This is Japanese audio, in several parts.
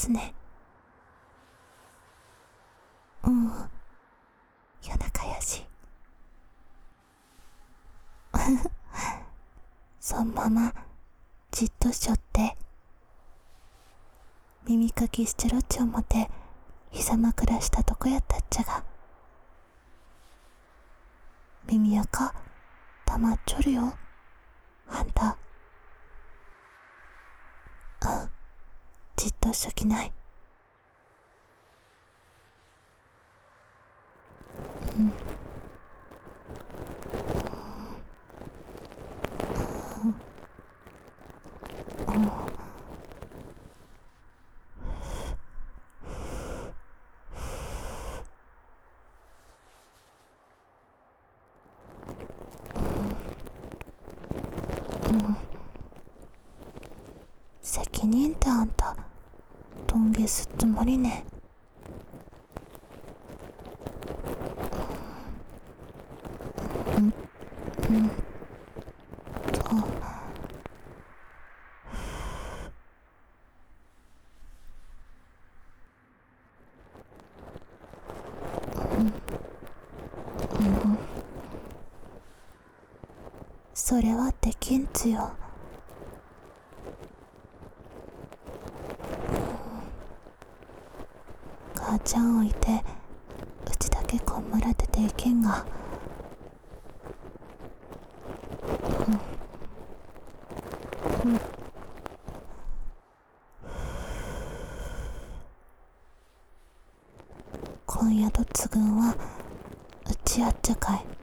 つね。うん、夜中やし。そんままじっとしちょって、耳かきしてろっち思って膝枕したとこやったっちゃが、耳やか溜まっちょるよあんた。うん、じっとしときない。うん、うん、うん。責任ってあんたどんげすつもりね。うんうんとうん、それはできんつよ。母ちゃん置いてうちだけこんむら出ていけんが。今夜とつぐんはうちやっちゃかい。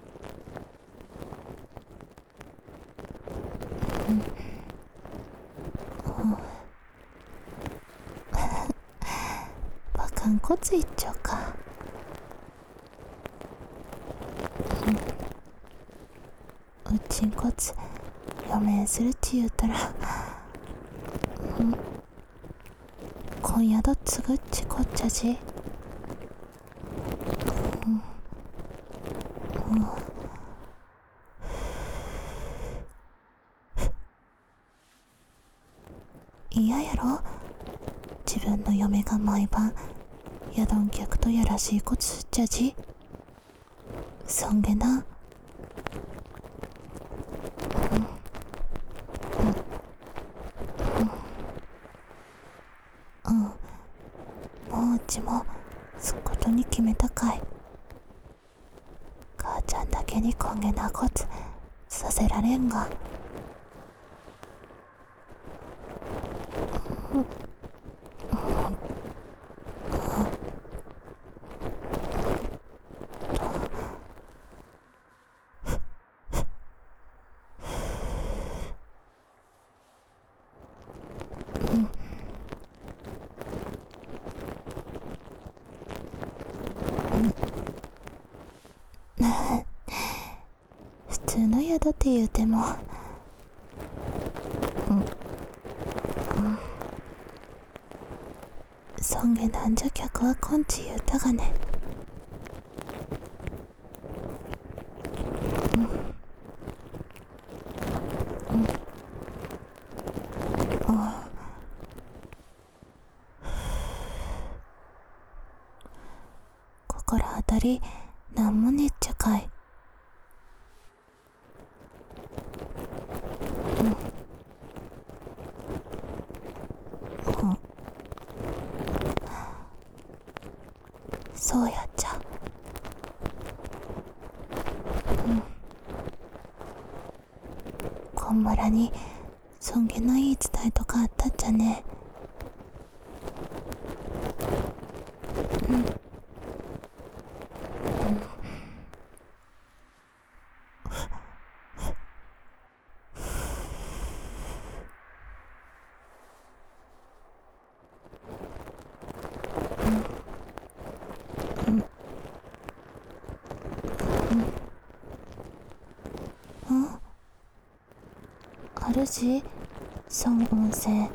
バカンコツいっちょか。うちんこつ余命するち言うたら、今夜とつぐっちこっちゃじ。嫌やろ、自分の嫁が毎晩宿ん客とやらしいこつっちゃじ。そんげな。うん、もううちもすっことに決めたかい。母ちゃんだけにこんげなこつさせられんが。普通の宿って言うても、そんげなんじゃ客はこんち言うたがね。心当たりなんもねっちゃかい。そうやっちゃ。こんまらにそんげないい伝えとかあったっちゃね。あるし、そん音声。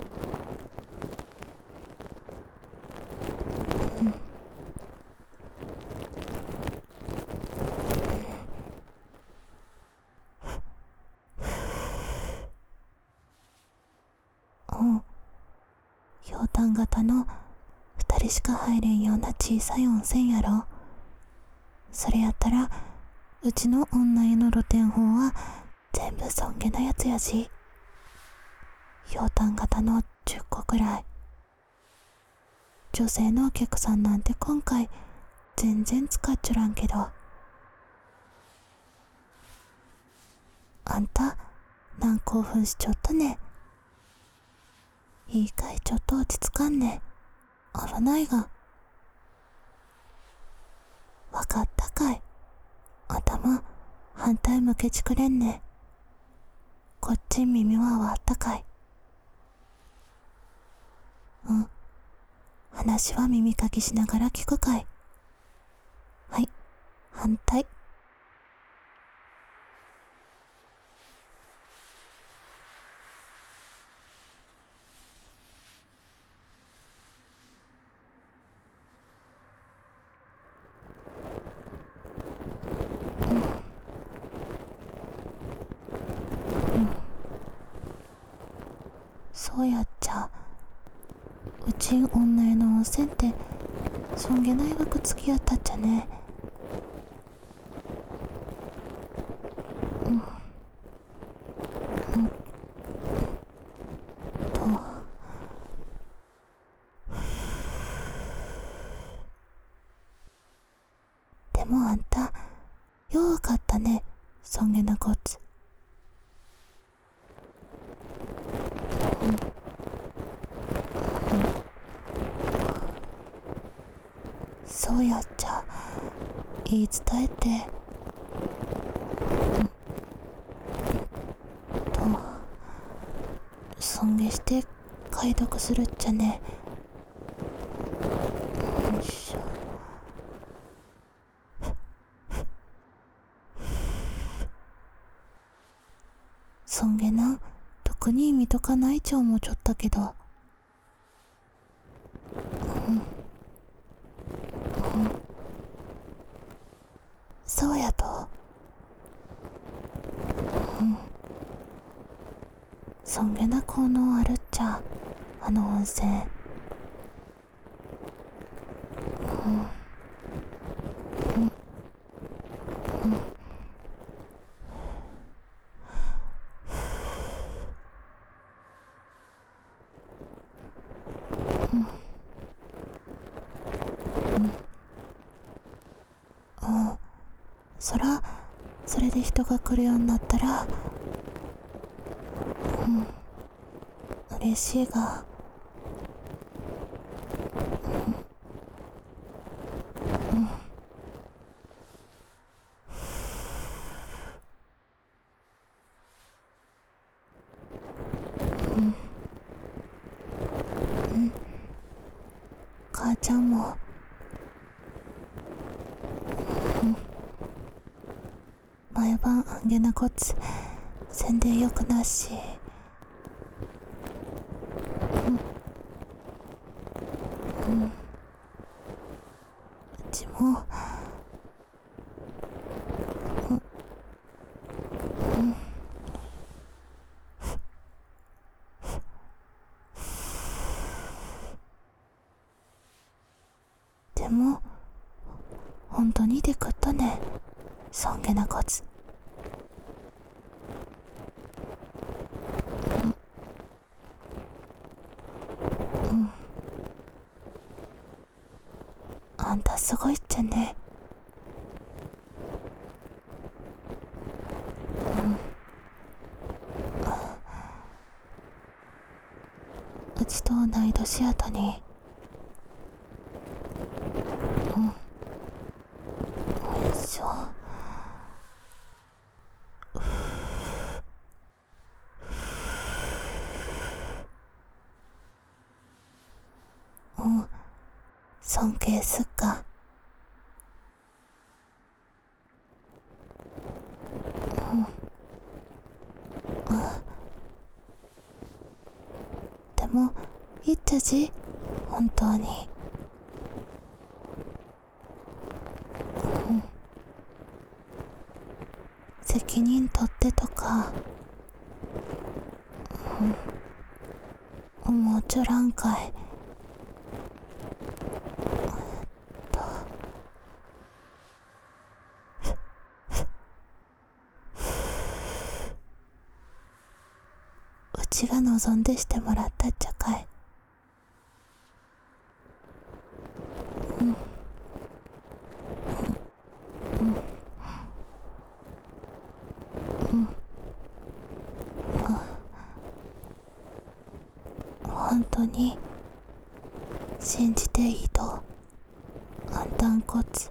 うん、ひょうたん段型の2人しか入れんような小さい温泉やろ。それやったらうちの女湯の露天法は全部尊厳なやつやし、ひょうたん型の10個くらい。女性のお客さんなんて今回全然使っちょらんけど。あんた何興奮しちょったね。いいかい、ちょっと落ち着かんね。危ないが。わかったかい。頭反対向けちくれんね。こっち耳は割ったかい。うん。話は耳かきしながら聞くかい。はい、反対。そうやっちゃ。うち女湯の温泉ってそんげない枠付き合ったっちゃね。とでもあんた弱かったね、そんげなこつ。そうやっちゃ。言い伝えて尊敬して解読するっちゃね。よいしょ。尊敬な特に意味とかないちょ思うちょったけど。そうやと。尊敬な効能あるっちゃ、あの温泉。それで人が来るようになったら、嬉しいが。母ちゃんも毎晩あんげなこつせんでよくなし。うちもでも本当にでくったね、そんげなこつ。あんたすごいっちゃね。うちと同い年やとに。よいしょ。尊敬すっか。でもいっちゃじ、本当に。責任取ってとか、思うちょらんかい。 ちが望んでしてもらったっちゃかい。本当に信じていいとあんたんこつ。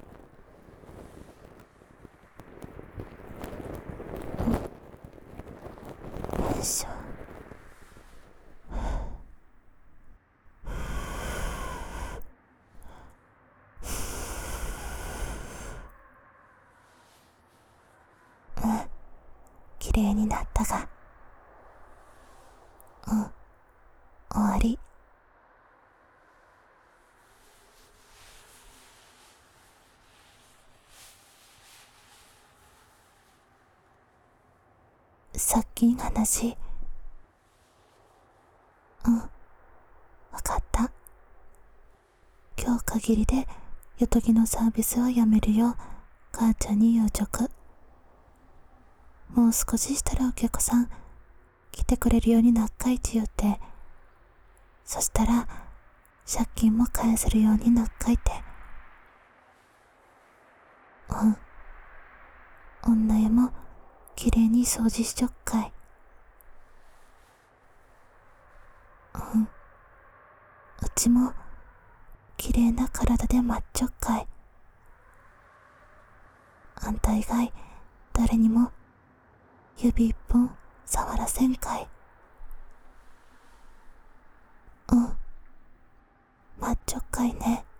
よいしょ。きれいになったが、終わり。さっきん話、わかった。今日限りでよとぎのサービスはやめるよ。母ちゃんに言うちょく。もう少ししたらお客さん来てくれるようになっかいち言って、そしたら借金も返せるようになっかいて。女湯もきれいに掃除しちょっかい。うちもきれいな体で待っちょっかい。あんた以外誰にも指一本触らせんかい。待っちょっかいね。